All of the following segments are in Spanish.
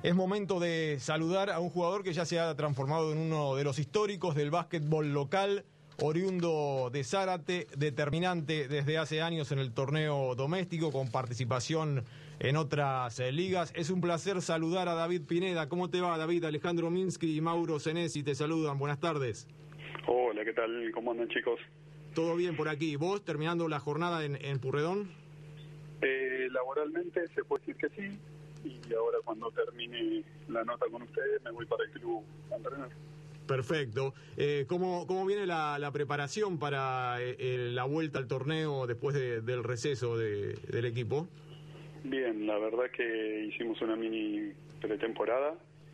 Es momento de saludar a un jugador que ya se ha transformado en uno de los históricos del básquetbol local, oriundo de Zárate, determinante desde hace años en el torneo doméstico, con participación en otras ligas. Es un placer saludar a David Pineda. ¿Cómo te va, David? Alejandro Minsky y Mauro Senesi te saludan. Buenas tardes. Hola, ¿qué tal? ¿Cómo andan, chicos? Todo bien por aquí. ¿Vos terminando la jornada en Purredón? Laboralmente se puede decir que sí, y ahora cuando termine la nota con ustedes me voy para el club a entrenar. Perfecto. ¿Cómo viene la preparación para la vuelta al torneo después del receso del equipo? Bien, la verdad que hicimos una mini pretemporada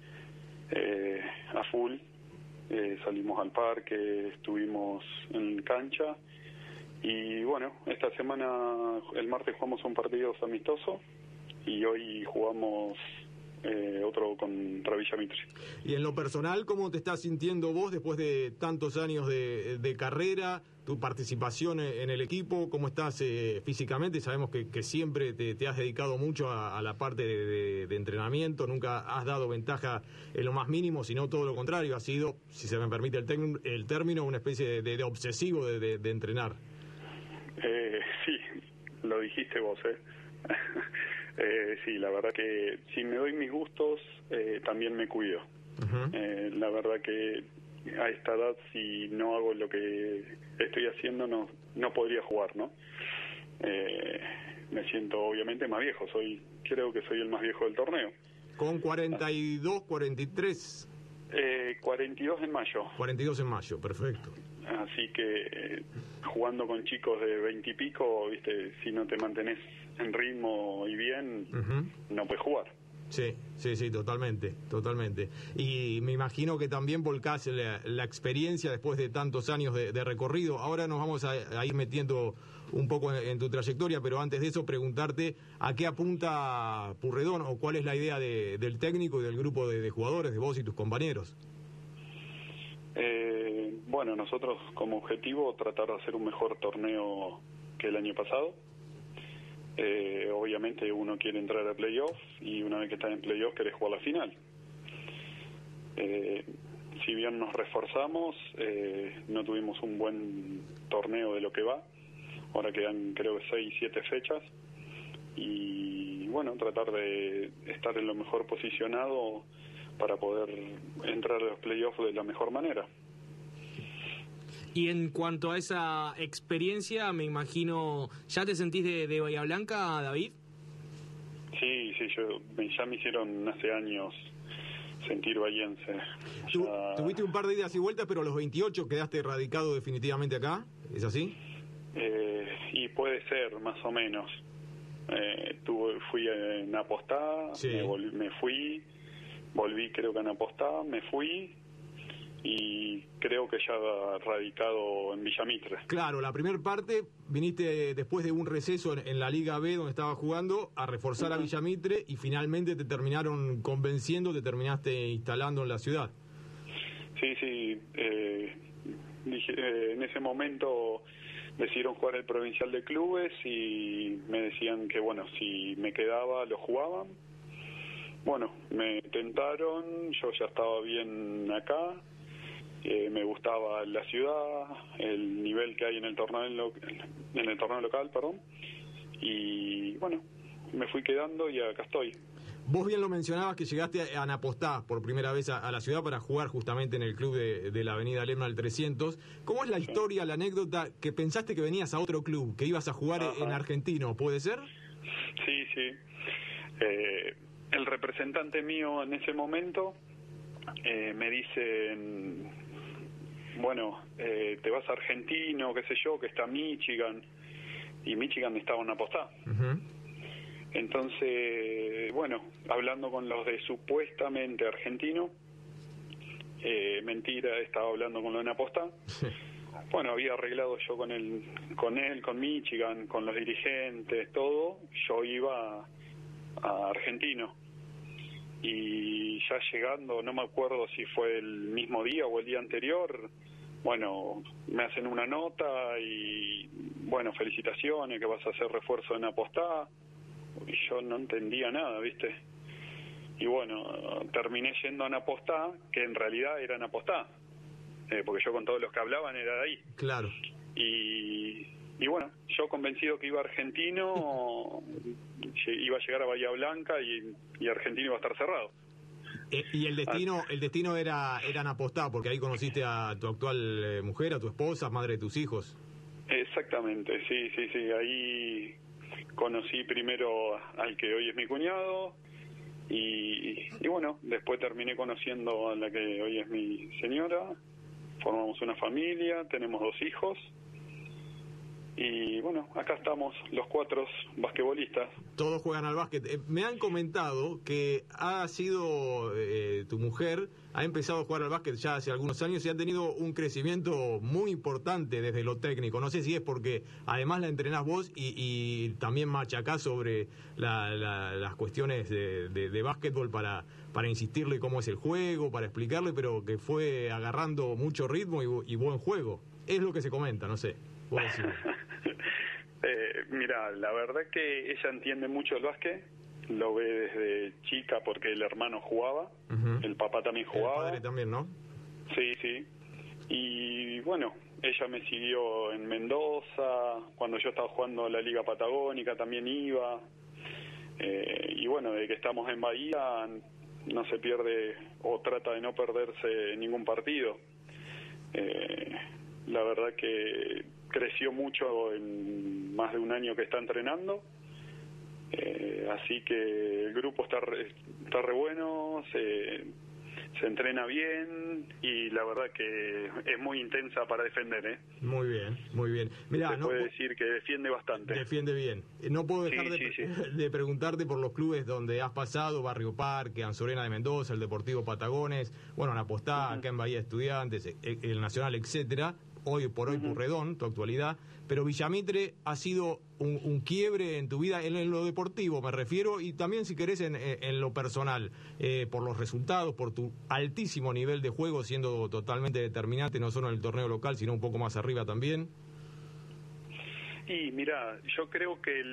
a full. Salimos al parque, estuvimos en cancha y bueno, esta semana, el martes jugamos un partido amistoso y hoy jugamos otro contra Villa Mitre. Y en lo personal, ¿cómo te estás sintiendo vos después de tantos años de carrera, tu participación en el equipo? ¿Cómo estás físicamente? Sabemos que siempre te has dedicado mucho a la parte de entrenamiento, nunca has dado ventaja en lo más mínimo, sino todo lo contrario, has sido, si se me permite el término, una especie de obsesivo de entrenar. Sí, lo dijiste vos, sí, la verdad que si me doy mis gustos, también me cuido. Uh-huh. La verdad que a esta edad, si no hago lo que estoy haciendo, no podría jugar, ¿no? Me siento obviamente más viejo, creo que soy el más viejo del torneo. Con 42, 43... 42 en mayo. 42 en mayo, perfecto. Así que jugando con chicos de 20 y pico, viste, si no te mantenés en ritmo y bien, uh-huh, no puedes jugar. Sí, totalmente. Y me imagino que también volcás la experiencia después de tantos años de recorrido. Ahora nos vamos a ir metiendo un poco en tu trayectoria, pero antes de eso preguntarte a qué apunta Purredón o cuál es la idea del técnico y del grupo de jugadores, de vos y tus compañeros. Bueno, nosotros como objetivo tratar de hacer un mejor torneo que el año pasado. Obviamente uno quiere entrar a playoff y una vez que estás en playoff querés jugar la final. Si bien nos reforzamos, no tuvimos un buen torneo de lo que va. Ahora quedan creo que 6-7 fechas y bueno, tratar de estar en lo mejor posicionado para poder entrar a los playoffs de la mejor manera. Y en cuanto a esa experiencia, me imagino, ¿ya te sentís de Bahía Blanca, David? Sí, ya me hicieron hace años sentir bahiense. Tuviste un par de idas y vueltas, pero a los 28 quedaste radicado definitivamente acá, ¿es así? Y puede ser, más o menos. Fui en Apostá, sí. me fui, volví creo que en Apostá, me fui y creo que ya radicado en Villa Mitre. Claro, la primera parte viniste después de un receso en la Liga B donde estaba jugando a reforzar uh-huh a Villa Mitre y finalmente te terminaron convenciendo, te terminaste instalando en la ciudad. Sí, en ese momento decidieron jugar el provincial de clubes y me decían que bueno, si me quedaba lo jugaban. Bueno, me tentaron, yo ya estaba bien acá. Me gustaba la ciudad, el nivel que hay en el torneo local, y bueno, me fui quedando y acá estoy. Vos bien lo mencionabas que llegaste a Anapostá por primera vez a la ciudad para jugar justamente en el club de la avenida Lerma al 300. ¿Cómo es la historia, la anécdota que pensaste que venías a otro club, que ibas a jugar en Argentino? ¿Puede ser? Sí. El representante mío en ese momento me dice, bueno, te vas a Argentino, qué sé yo, que está Michigan, y Michigan estaba en Apostá. Uh-huh. Entonces, bueno, hablando con los de supuestamente Argentino, mentira, estaba hablando con los de Apostá. Bueno, había arreglado yo con él, con Michigan, con los dirigentes, todo. Yo iba a Argentino. Y ya llegando, no me acuerdo si fue el mismo día o el día anterior, bueno, me hacen una nota y, bueno, felicitaciones, que vas a hacer refuerzo en Apostá. Y yo no entendía nada, ¿viste? y bueno, terminé yendo a Napostá, que en realidad era Napostá, porque yo con todos los que hablaban era de ahí. Claro. Y bueno, yo convencido que iba a Argentino, iba a llegar a Bahía Blanca y Argentino iba a estar cerrado. Y el destino era Napostá, porque ahí conociste a tu actual mujer, a tu esposa, madre de tus hijos. Exactamente, sí, ahí conocí primero al que hoy es mi cuñado y bueno, después terminé conociendo a la que hoy es mi señora, formamos una familia, tenemos 2 hijos. Y bueno, acá estamos los 4 basquetbolistas. Todos juegan al básquet. Me han comentado que ha sido tu mujer, ha empezado a jugar al básquet ya hace algunos años y ha tenido un crecimiento muy importante desde lo técnico. No sé si es porque además la entrenás vos y también machacás sobre las cuestiones de básquetbol para insistirle cómo es el juego, para explicarle, pero que fue agarrando mucho ritmo y buen juego. Es lo que se comenta, no sé. Mira, la verdad que ella entiende mucho el básquet, lo ve desde chica porque el hermano jugaba, el papá también jugaba. El padre también, ¿no? Sí. Y bueno, ella me siguió en Mendoza, cuando yo estaba jugando la Liga Patagónica también iba. Y bueno, de que estamos en Bahía no se pierde o trata de no perderse ningún partido. La verdad que creció mucho en más de un año que está entrenando, así que el grupo está re bueno, se entrena bien y la verdad que es muy intensa para defender. Muy bien. Mirá, se puede decir que defiende bastante. Defiende bien. No puedo dejar de preguntarte por los clubes donde has pasado, Barrio Parque, Anzorena de Mendoza, el Deportivo Patagones, bueno, Napostá, acá en Bahía Estudiantes, el Nacional, etcétera. Hoy por Purredón, tu actualidad, pero Villamitre ha sido un quiebre en tu vida, en lo deportivo me refiero, y también si querés en lo personal, por los resultados, por tu altísimo nivel de juego, siendo totalmente determinante, no solo en el torneo local, sino un poco más arriba también. Y mira, yo creo que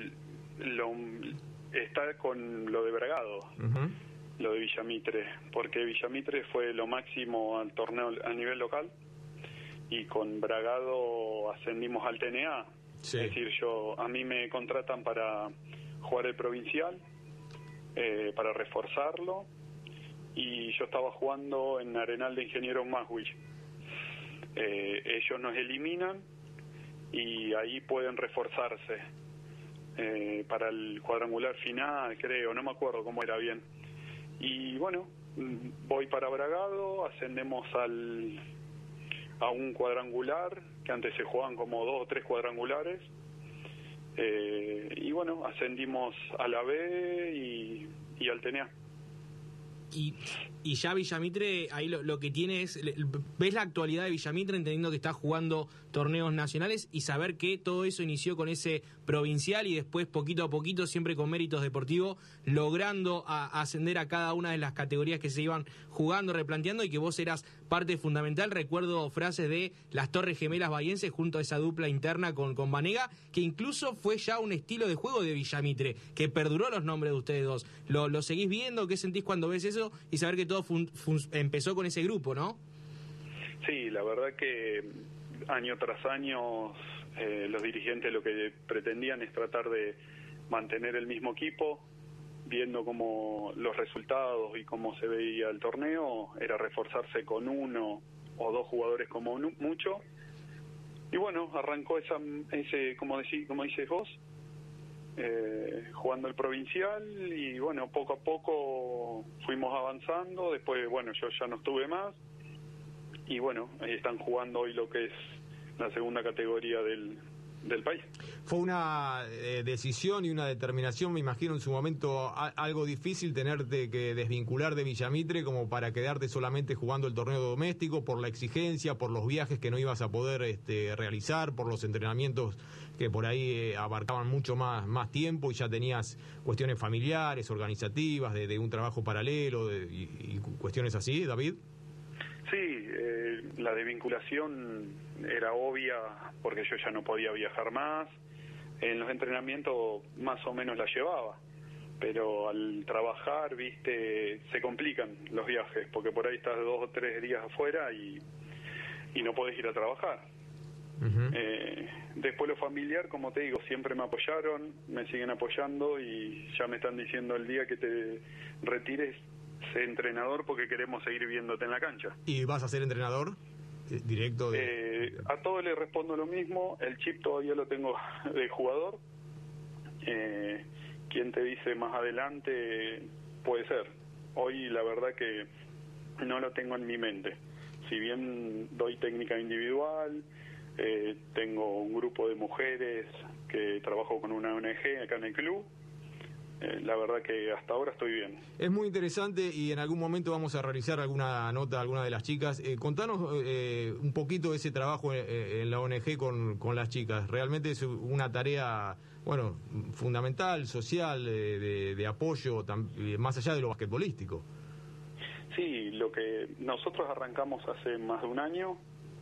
está con lo de Bragado, lo de Villamitre, porque Villamitre fue lo máximo al torneo a nivel local, y con Bragado ascendimos al TNA. Sí. Es decir, a mí me contratan para jugar el provincial, para reforzarlo, y yo estaba jugando en Arenal de Ingeniero Maswich. Ellos nos eliminan y ahí pueden reforzarse para el cuadrangular final, creo, no me acuerdo cómo era bien. Y bueno, voy para Bragado, ascendemos a un cuadrangular, que antes se jugaban como 2 o 3 cuadrangulares, y bueno, ascendimos a la B y al TNA. Y ya Villamitre, ahí lo que tiene es, ves la actualidad de Villamitre entendiendo que está jugando torneos nacionales y saber que todo eso inició con ese provincial y después poquito a poquito, siempre con méritos deportivos, logrando ascender a cada una de las categorías que se iban jugando, replanteando, y que vos eras parte fundamental. Recuerdo frases de las Torres Gemelas bahienses junto a esa dupla interna con Banega, que incluso fue ya un estilo de juego de Villamitre, que perduró los nombres de ustedes dos. ¿Lo seguís viendo? ¿Qué sentís cuando ves eso? Y saber que todo empezó con ese grupo, ¿no? Sí, la verdad que año tras año los dirigentes lo que pretendían es tratar de mantener el mismo equipo, viendo cómo los resultados y cómo se veía el torneo, era reforzarse con 1 o 2 jugadores como mucho. Y bueno, arrancó ese como dices vos, jugando el provincial, y bueno, poco a poco fuimos avanzando. Después, bueno, yo ya no estuve más, y bueno, ahí están jugando hoy lo que es la segunda categoría del país. Fue una decisión y una determinación, me imagino en su momento algo difícil tenerte que desvincular de Villamitre como para quedarte solamente jugando el torneo doméstico, por la exigencia, por los viajes que no ibas a poder realizar, por los entrenamientos que por ahí abarcaban mucho más tiempo, y ya tenías cuestiones familiares, organizativas, de un trabajo paralelo y cuestiones así, David. Sí, la desvinculación era obvia porque yo ya no podía viajar más. En los entrenamientos más o menos la llevaba, pero al trabajar, viste, se complican los viajes, porque por ahí estás 2 o 3 días afuera y no podés ir a trabajar. Después lo familiar, como te digo, siempre me apoyaron, me siguen apoyando y ya me están diciendo el día que te retires, sé entrenador porque queremos seguir viéndote en la cancha. ¿Y vas a ser entrenador directo? A todos les respondo lo mismo, el chip todavía lo tengo de jugador. Quien te dice más adelante puede ser. Hoy la verdad que no lo tengo en mi mente. Si bien doy técnica individual, tengo un grupo de mujeres que trabajo con una ONG acá en el club, la verdad que hasta ahora estoy bien. Es muy interesante y en algún momento vamos a realizar alguna nota a alguna de las chicas. Contanos un poquito de ese trabajo en la ONG con las chicas. Realmente es una tarea, bueno, fundamental, social, de apoyo, más allá de lo basquetbolístico. Sí, lo que nosotros arrancamos hace más de un año.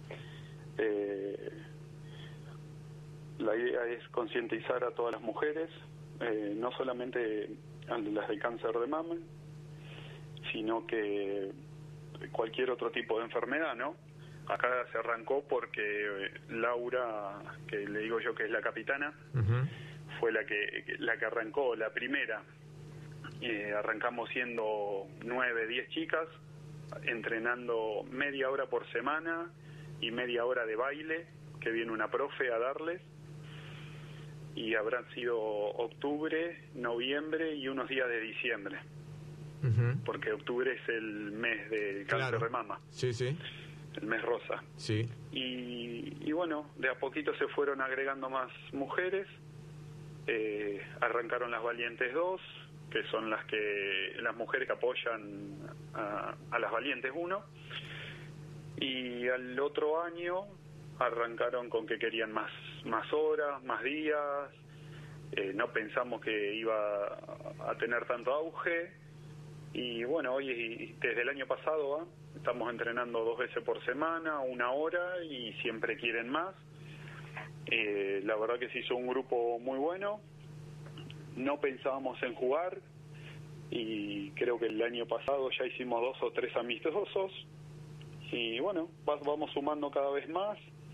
La idea es concientizar a todas las mujeres, no solamente a las de cáncer de mama, sino que cualquier otro tipo de enfermedad, ¿no? Acá se arrancó porque Laura, que le digo yo que es la capitana, fue la que arrancó, la primera. Arrancamos siendo 9, 10 chicas, entrenando media hora por semana y media hora de baile, que viene una profe a darles, y habrán sido octubre, noviembre y unos días de diciembre, porque octubre es el mes de cáncer de mama. Sí, sí. El mes rosa. Sí. Y bueno, de a poquito se fueron agregando más mujeres. Arrancaron las Valientes 2, que son las mujeres que apoyan a las Valientes 1, y al otro año arrancaron con que querían más horas, más días. No pensamos que iba a tener tanto auge, y bueno, hoy desde el año pasado estamos entrenando 2 veces por semana, 1 hora, y siempre quieren más. La verdad que se hizo un grupo muy bueno. No pensábamos en jugar y creo que el año pasado ya hicimos 2 o 3 amistosos y bueno, vamos sumando cada vez más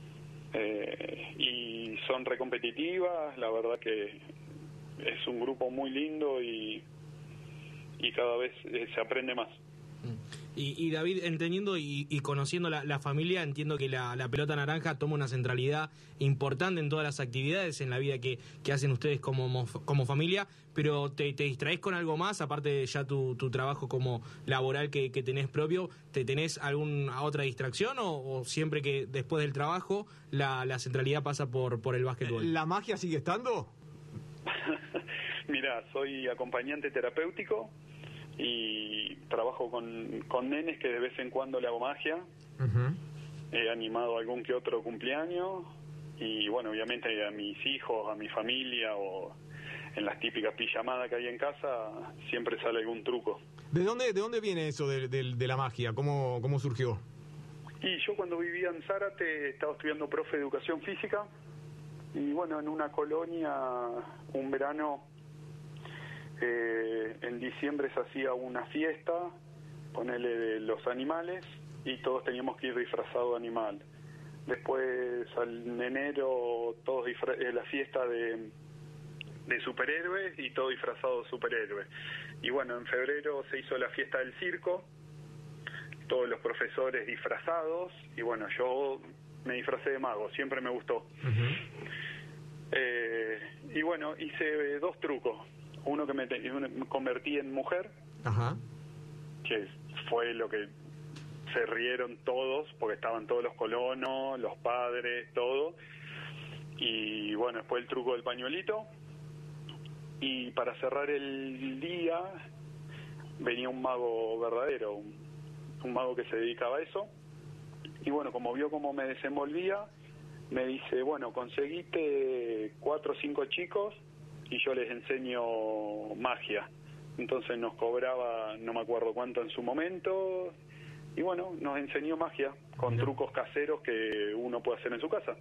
y son recompetitivas. La verdad que es un grupo muy lindo y cada vez se aprende más. Y David, entendiendo y conociendo la familia, entiendo que la pelota naranja toma una centralidad importante en todas las actividades, en la vida que hacen ustedes como familia, pero ¿te distraes con algo más, aparte de ya tu trabajo como laboral que tenés propio? ¿Te tenés alguna otra distracción o siempre que después del trabajo la centralidad pasa por el básquetbol? ¿La magia sigue estando? Mirá, soy acompañante terapéutico y trabajo con nenes que de vez en cuando le hago magia. He animado algún que otro cumpleaños y bueno, obviamente a mis hijos, a mi familia o en las típicas pijamadas que hay en casa siempre sale algún truco. ¿De dónde viene eso de la magia? ¿Cómo surgió? Y yo cuando vivía en Zárate estaba estudiando profe de educación física y bueno, en una colonia un verano en diciembre se hacía una fiesta, ponele de los animales, y todos teníamos que ir disfrazados de animal. Después en enero todos la fiesta de superhéroes y todo disfrazado de superhéroes. Y bueno, en febrero se hizo la fiesta del circo, todos los profesores disfrazados, y bueno, yo me disfracé de mago, siempre me gustó. Y bueno, hice 2 trucos. Uno que me convertí en mujer, que fue lo que se rieron todos, porque estaban todos los colonos, los padres, todo. Y bueno, después el truco del pañuelito. Y para cerrar el día venía un mago verdadero, un mago que se dedicaba a eso. Y bueno, como vio cómo me desenvolvía, me dice, bueno, conseguiste 4 o 5 chicos y yo les enseño magia. Entonces nos cobraba, no me acuerdo cuánto en su momento, y bueno, nos enseñó magia con trucos caseros que uno puede hacer en su casa.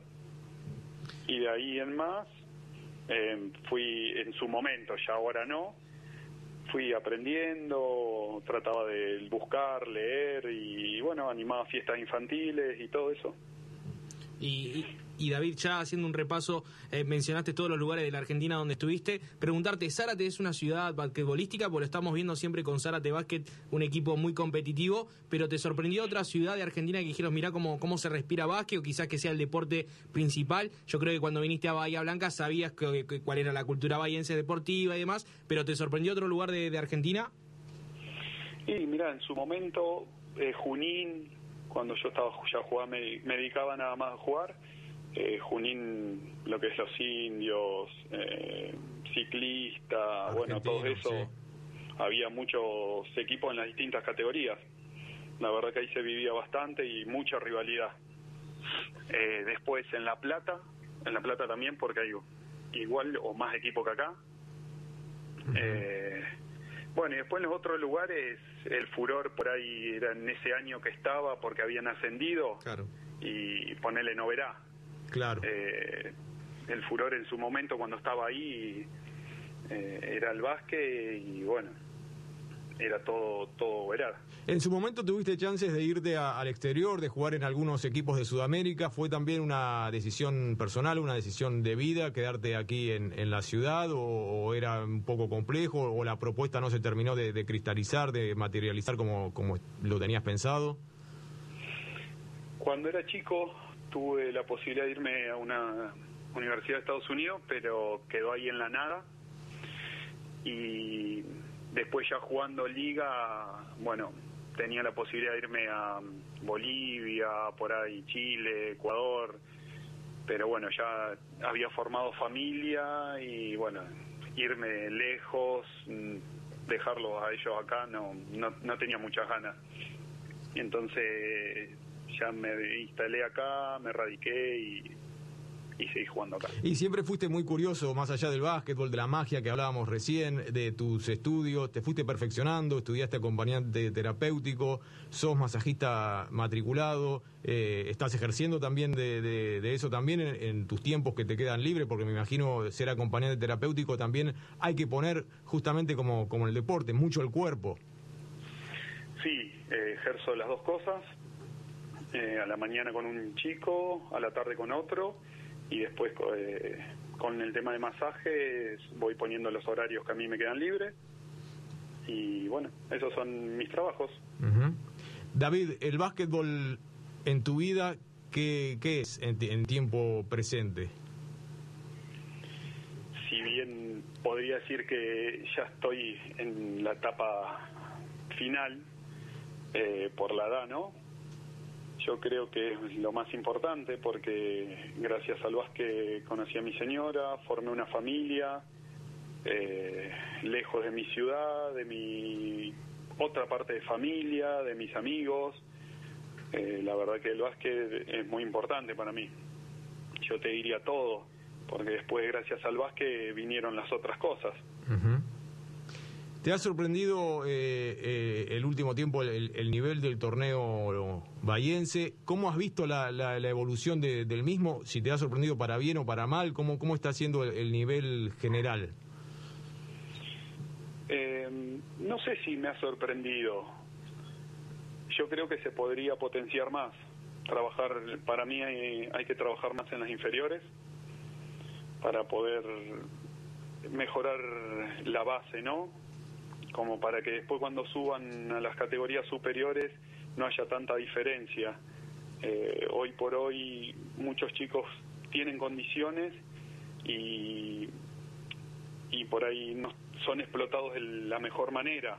Y de ahí en más, fui en su momento, ya ahora no, fui aprendiendo, trataba de buscar, leer y bueno, animaba fiestas infantiles y todo eso. Y David, ya haciendo un repaso, mencionaste todos los lugares de la Argentina donde estuviste. Preguntarte, ¿Zárate es una ciudad basquetbolística? Porque lo estamos viendo siempre con Zárate Básquet, un equipo muy competitivo, pero ¿te sorprendió otra ciudad de Argentina que dijeron, mirá cómo se respira básquet, o quizás que sea el deporte principal? Yo creo que cuando viniste a Bahía Blanca sabías cuál era la cultura bahiense deportiva y demás, pero ¿te sorprendió otro lugar de Argentina? Y mirá, en su momento, Junín, cuando yo estaba ya jugando, me dedicaba nada más a jugar. Junín, lo que es los indios, ciclista, bueno, todo eso, sí. Había muchos equipos en las distintas categorías. La verdad que ahí se vivía bastante y mucha rivalidad. Después en La Plata también, porque hay igual o más equipo que acá. Bueno, y después en los otros lugares, el furor por ahí era en ese año que estaba, porque habían ascendido, claro. Y ponerle Noverá. Claro. El furor en su momento cuando estaba ahí era el básquet y bueno, era todo verada. En su momento tuviste chances de irte al exterior, de jugar en algunos equipos de Sudamérica. ¿Fue también una decisión personal, una decisión de vida, quedarte aquí en la ciudad, o era un poco complejo, o la propuesta no se terminó de cristalizar, de materializar como lo tenías pensado? Cuando era chico tuve la posibilidad de irme a una universidad de Estados Unidos, pero quedó ahí en la nada. Y después ya jugando liga, bueno, tenía la posibilidad de irme a Bolivia, por ahí Chile, Ecuador, pero bueno, ya había formado familia y bueno, irme lejos, dejarlos a ellos acá, no tenía muchas ganas. Y entonces ya me instalé acá, me radiqué y seguí jugando acá. Y siempre fuiste muy curioso, más allá del básquetbol, de la magia que hablábamos recién, de tus estudios, te fuiste perfeccionando, estudiaste acompañante terapéutico, sos masajista matriculado, estás ejerciendo también de eso también en tus tiempos que te quedan libres, porque me imagino ser acompañante terapéutico también hay que poner justamente como en el deporte, mucho el cuerpo. Sí, ejerzo las dos cosas, a la mañana con un chico, a la tarde con otro, y después con el tema de masajes voy poniendo los horarios que a mí me quedan libres y bueno, esos son mis trabajos. David, el básquetbol en tu vida, ¿qué es en tiempo presente? Si bien podría decir que ya estoy en la etapa final por la edad, ¿no? Yo creo que es lo más importante porque gracias al básquet conocí a mi señora, formé una familia, lejos de mi ciudad, de mi otra parte de familia, de mis amigos. La verdad que el básquet es muy importante para mí. Yo te diría todo, porque después gracias al básquet vinieron las otras cosas. ¿Te ha sorprendido el último tiempo el nivel del torneo bahiense? ¿Cómo has visto la evolución del mismo? Si te ha sorprendido para bien o para mal, ¿cómo está siendo el nivel general? No sé si me ha sorprendido. Yo creo que se podría potenciar más. Para mí hay que trabajar más en las inferiores para poder mejorar la base, ¿no? Como para que después cuando suban a las categorías superiores no haya tanta diferencia. Hoy por hoy muchos chicos tienen condiciones y por ahí no son explotados de la mejor manera,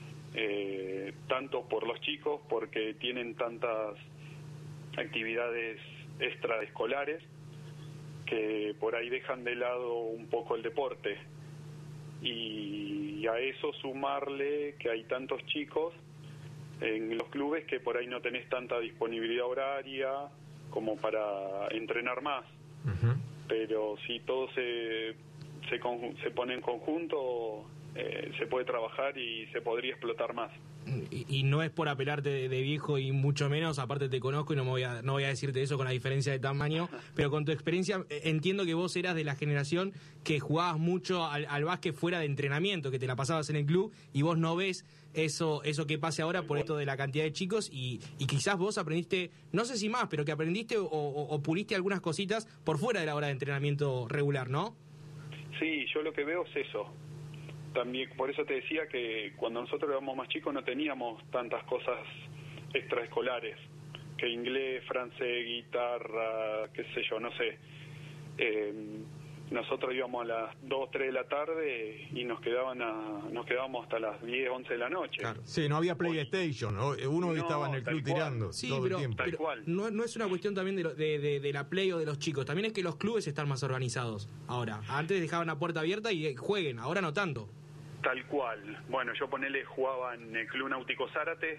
tanto por los chicos porque tienen tantas actividades extraescolares que por ahí dejan de lado un poco el deporte. Y a eso sumarle que hay tantos chicos en los clubes que por ahí no tenés tanta disponibilidad horaria como para entrenar más. Pero si todo se pone en conjunto, se puede trabajar y se podría explotar más. Y no es por apelarte de viejo y mucho menos, aparte te conozco y no voy a decirte eso con la diferencia de tamaño, pero con tu experiencia entiendo que vos eras de la generación que jugabas mucho al básquet fuera de entrenamiento, que te la pasabas en el club y vos no ves eso que pase ahora por esto de la cantidad de chicos y quizás vos aprendiste, no sé si más, pero que aprendiste o puliste algunas cositas por fuera de la hora de entrenamiento regular, ¿no? Sí, yo lo que veo es eso. También por eso te decía que cuando nosotros éramos más chicos no teníamos tantas cosas extraescolares, que inglés, francés, guitarra, qué sé yo, no sé. Nosotros íbamos a las 2, 3 de la tarde y nos quedábamos hasta las 10, 11 de la noche. Claro. Sí, no había PlayStation, uno estaba en el club tirando sí, todo pero, el tiempo. Pero no es una cuestión también de la Play o de los chicos, también es que los clubes están más organizados ahora. Antes dejaban la puerta abierta y jueguen, ahora no tanto. Tal cual. Bueno, yo jugaba en el Club Náutico Zárate,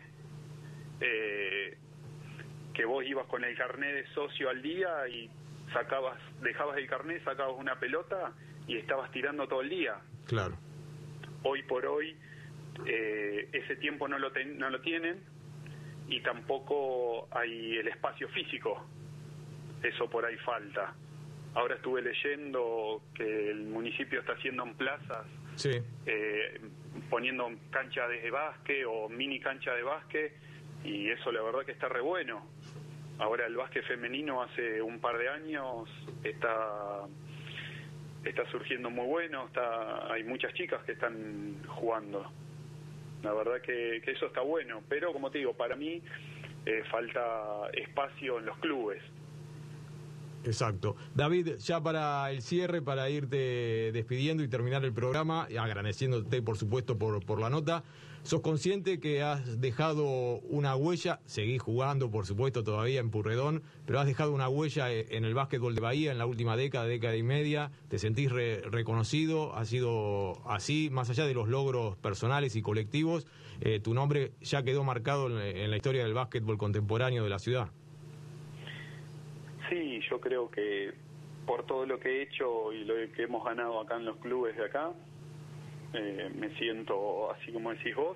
que vos ibas con el carnet de socio al día y dejabas el carnet, sacabas una pelota y estabas tirando todo el día. Claro. Hoy por hoy ese tiempo no lo tienen y tampoco hay el espacio físico. Eso por ahí falta. Ahora estuve leyendo que el municipio está haciendo en plazas, sí, poniendo cancha de básquet o mini cancha de básquet, y eso la verdad que está re bueno. Ahora el básquet femenino hace un par de años está surgiendo muy bueno, hay muchas chicas que están jugando. La verdad que eso está bueno, pero como te digo, para mí falta espacio en los clubes. Exacto. David, ya para el cierre, para irte despidiendo y terminar el programa, y agradeciéndote por supuesto por la nota, ¿sos consciente que has dejado una huella? Seguís jugando por supuesto todavía en Purredón, pero has dejado una huella en el básquetbol de Bahía en la última década y media. ¿Te sentís reconocido? ¿Ha sido así? Más allá de los logros personales y colectivos, tu nombre ya quedó marcado en la historia del básquetbol contemporáneo de la ciudad. Sí, yo creo que por todo lo que he hecho y lo que hemos ganado acá en los clubes de acá, me siento así como decís vos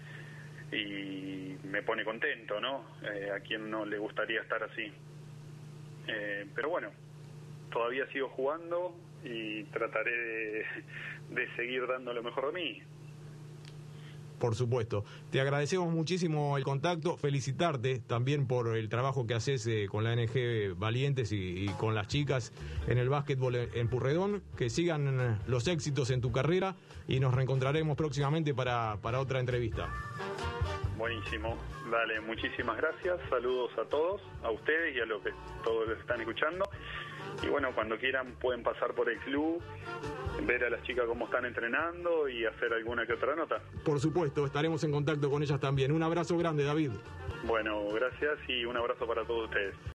y me pone contento, ¿no? A quien no le gustaría estar así. Pero bueno, todavía sigo jugando y trataré de seguir dando lo mejor de mí. Por supuesto. Te agradecemos muchísimo el contacto, felicitarte también por el trabajo que haces con la NG Valientes y con las chicas en el básquetbol en Purredón, que sigan los éxitos en tu carrera y nos reencontraremos próximamente para otra entrevista. Buenísimo, dale, muchísimas gracias, saludos a todos, a ustedes y a los que todos les están escuchando. Y bueno, cuando quieran pueden pasar por el club, ver a las chicas cómo están entrenando y hacer alguna que otra nota. Por supuesto, estaremos en contacto con ellas también. Un abrazo grande, David. Bueno, gracias y un abrazo para todos ustedes.